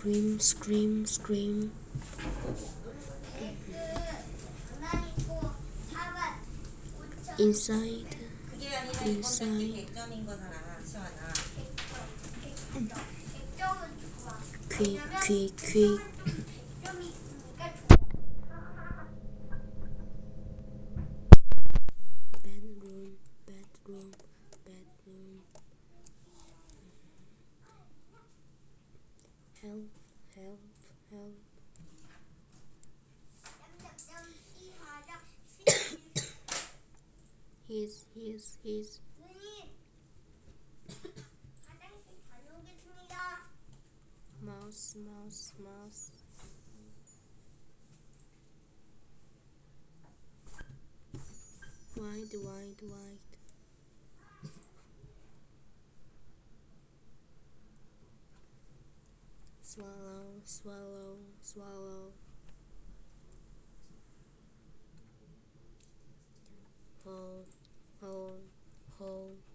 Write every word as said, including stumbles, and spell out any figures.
scream, scream, scream. Inside, inside. Quick, quick, quick. Bedroom, bedroom, bedroom. Help, help, help. His, his, his. Mouse, mouse, mouse. Wide, wide, wide. Swallow, swallow, swallow. Hole, hole, hole.